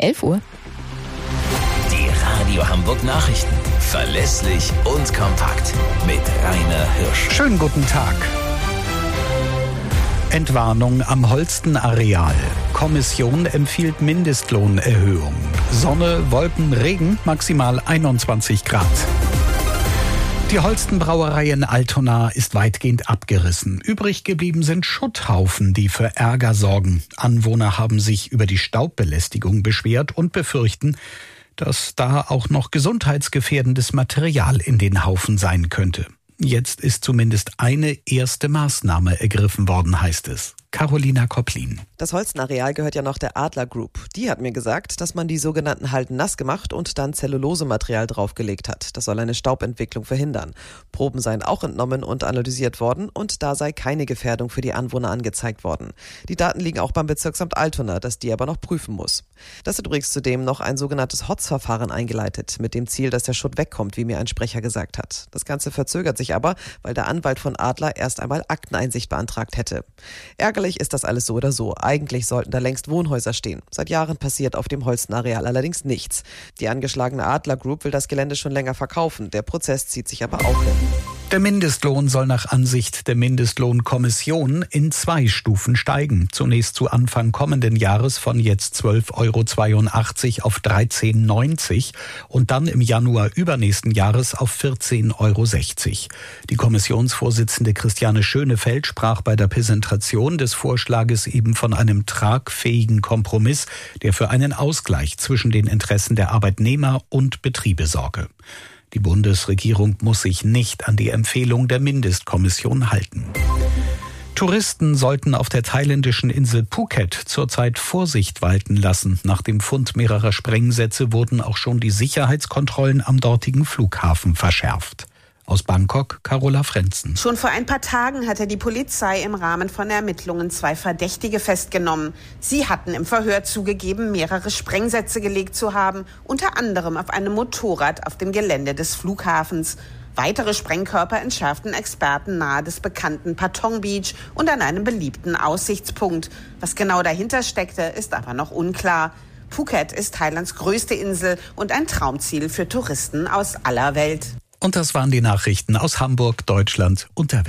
11 Uhr. Die Radio Hamburg Nachrichten. Verlässlich und kompakt. Mit Rainer Hirsch. Schönen guten Tag. Entwarnung am Holsten-Areal. Kommission empfiehlt Mindestlohnerhöhung. Sonne, Wolken, Regen, maximal 21 Grad. Die Holsten-Brauerei in Altona ist weitgehend abgerissen. Übrig geblieben sind Schutthaufen, die für Ärger sorgen. Anwohner haben sich über die Staubbelästigung beschwert und befürchten, dass da auch noch gesundheitsgefährdendes Material in den Haufen sein könnte. Jetzt ist zumindest eine erste Maßnahme ergriffen worden, heißt es. Carolina Kopplin. Das Holstenareal gehört ja noch der Adler Group. Die hat mir gesagt, dass man die sogenannten Halden nass gemacht und dann Zellulosematerial draufgelegt hat. Das soll eine Staubentwicklung verhindern. Proben seien auch entnommen und analysiert worden und da sei keine Gefährdung für die Anwohner angezeigt worden. Die Daten liegen auch beim Bezirksamt Altona, das die aber noch prüfen muss. Das hat übrigens zudem noch ein sogenanntes HOTS-Verfahren eingeleitet, mit dem Ziel, dass der Schutt wegkommt, wie mir ein Sprecher gesagt hat. Das Ganze verzögert sich aber, weil der Anwalt von Adler erst einmal Akteneinsicht beantragt hätte. Ärgerlich ist das alles so oder so. Eigentlich sollten da längst Wohnhäuser stehen. Seit Jahren passiert auf dem Holstenareal allerdings nichts. Die angeschlagene Adler Group will das Gelände schon länger verkaufen. Der Prozess zieht sich aber auch hin. Der Mindestlohn soll nach Ansicht der Mindestlohnkommission in 2 Stufen steigen. Zunächst zu Anfang kommenden Jahres von jetzt 12,82 € auf 13,90 € und dann im Januar übernächsten Jahres auf 14,60 €. Die Kommissionsvorsitzende Christiane Schönefeld sprach bei der Präsentation des Vorschlages eben von einem tragfähigen Kompromiss, der für einen Ausgleich zwischen den Interessen der Arbeitnehmer und Betriebe sorge. Die Bundesregierung muss sich nicht an die Empfehlung der Mindestkommission halten. Touristen sollten auf der thailändischen Insel Phuket zurzeit Vorsicht walten lassen. Nach dem Fund mehrerer Sprengsätze wurden auch schon die Sicherheitskontrollen am dortigen Flughafen verschärft. Aus Bangkok, Carola Frenzen. Schon vor ein paar Tagen hatte die Polizei im Rahmen von Ermittlungen 2 Verdächtige festgenommen. Sie hatten im Verhör zugegeben, mehrere Sprengsätze gelegt zu haben, unter anderem auf einem Motorrad auf dem Gelände des Flughafens. Weitere Sprengkörper entschärften Experten nahe des bekannten Patong Beach und an einem beliebten Aussichtspunkt. Was genau dahinter steckte, ist aber noch unklar. Phuket ist Thailands größte Insel und ein Traumziel für Touristen aus aller Welt. Und das waren die Nachrichten aus Hamburg, Deutschland und der Welt.